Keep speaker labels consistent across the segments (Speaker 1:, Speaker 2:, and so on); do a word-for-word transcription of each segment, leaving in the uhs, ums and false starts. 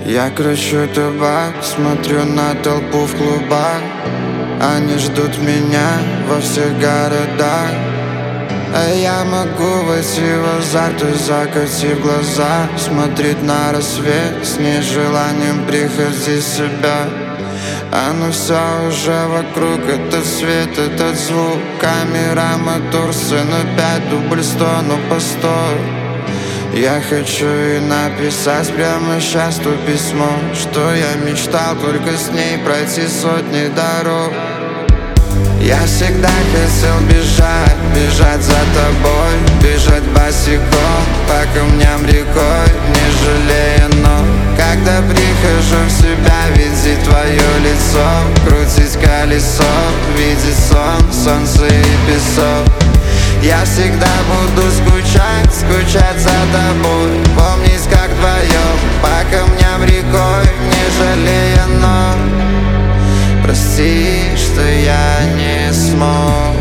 Speaker 1: Я кручу табак, смотрю на толпу в клубах. Они ждут меня во всех городах. А я могу войти в азарт и, закатив глаза, смотреть на рассвет с нежеланием приходить в себя. А ну все уже вокруг, этот свет, этот звук, камера, мотор, сцена пять, дубль сто, ну постой. Я хочу и написать прямо сейчас то письмо, что я мечтал только с ней пройти сотни дорог. Я всегда хотел бежать, бежать за тобой, бежать босиком по камням рекой, не жалея ног. Когда прихожу в себя, видеть твое лицо, крутить колесо, видеть сон, солнце и песок. Я всегда буду скучать, скучать за тобой, помнить, как вдвоем по камням рекой, не жалея ног. Прости, что я не смог.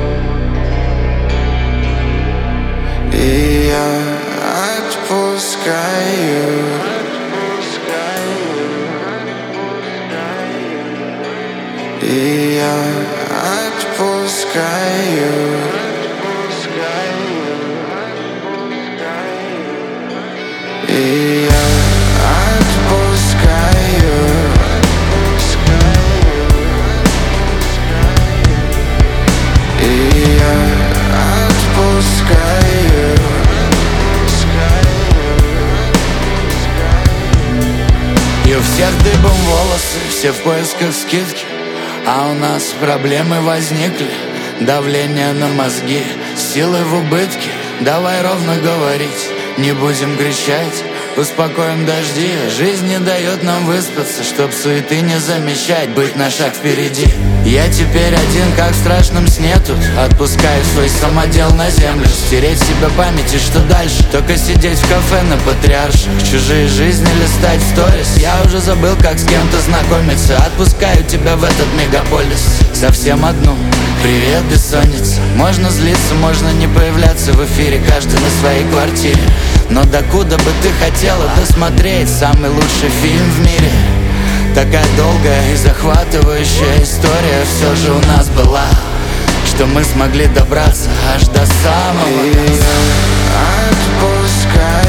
Speaker 1: И я отпускаю. И я отпускаю. И я отпускаю. И я отпускаю.
Speaker 2: И у всех дыбом волосы, все в поисках скидки, а у нас проблемы возникли. Давление на мозги, силы в убытке. Давай ровно говорить, не будем кричать. Успокоим дожди, жизнь не дает нам выспаться, чтоб суеты не замещать, быть на шаг впереди. Я теперь один, как в страшном сне тут. Отпускаю свой самодел на землю, стереть в себе памяти, что дальше. Только сидеть в кафе на Патриарших, чужие жизни листать в сторис. Я уже забыл, как с кем-то знакомиться. Отпускаю тебя в этот мегаполис, совсем одну. Привет, бессонница. Можно злиться, можно не появляться в эфире, каждый на своей квартире. Но докуда бы ты хотела досмотреть самый лучший фильм в мире? Такая долгая и захватывающая история все же у нас была, что мы смогли добраться аж до самого
Speaker 1: конца. И я отпускаю.